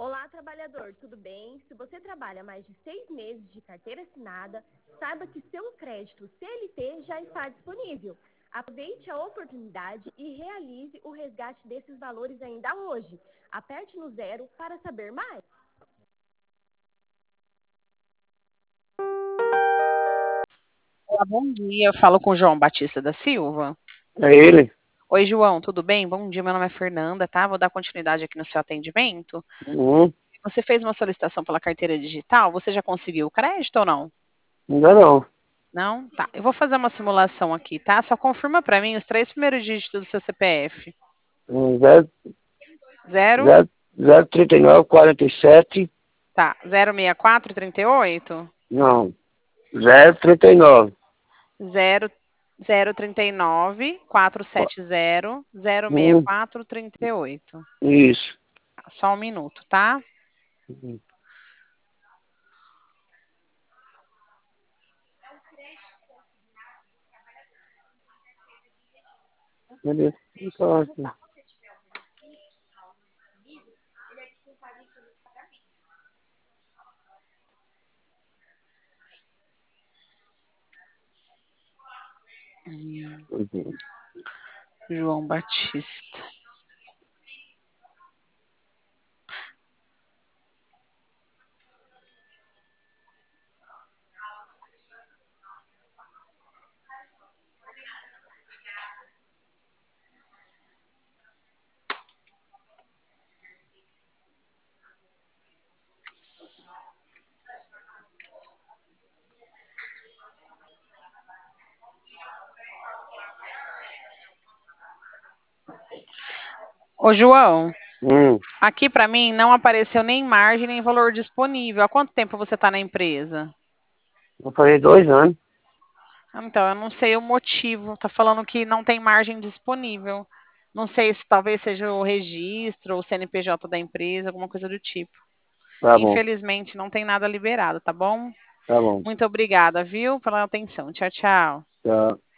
Olá, trabalhador, tudo bem? Se você trabalha mais de 6 meses de carteira assinada, saiba que seu crédito CLT já está disponível. Aproveite a oportunidade e realize o resgate desses valores ainda hoje. Aperte no 0 para saber mais. Olá, bom dia. Eu falo com o João Batista da Silva. É ele? Oi, João, tudo bem? Bom dia, meu nome é Fernanda, tá? Vou dar continuidade aqui no seu atendimento. Uhum. Você fez uma solicitação pela carteira digital, você já conseguiu o crédito ou não? Ainda não. Não? Tá. Eu vou fazer uma simulação aqui, tá? Só confirma para mim os 3 primeiros dígitos do seu CPF. 0, Zero, 0, 039, 47. tá. 06438? Não. 039. Zero, 039 470 Hum, 06438. isso. Só um minuto, tá? Uhum. Beleza. Então, assim. Uhum. João Batista. Ô, João, Hum. aqui para mim não apareceu nem margem nem valor disponível. Há quanto tempo você está na empresa? Eu falei 2 anos. Então, eu não sei o motivo. Tá falando que não tem margem disponível. Não sei se talvez seja o registro ou o CNPJ da empresa, alguma coisa do tipo. Tá bom. Infelizmente, não tem nada liberado, tá bom? Tá bom. Muito obrigada, viu, pela atenção. Tchau, tchau. Tchau.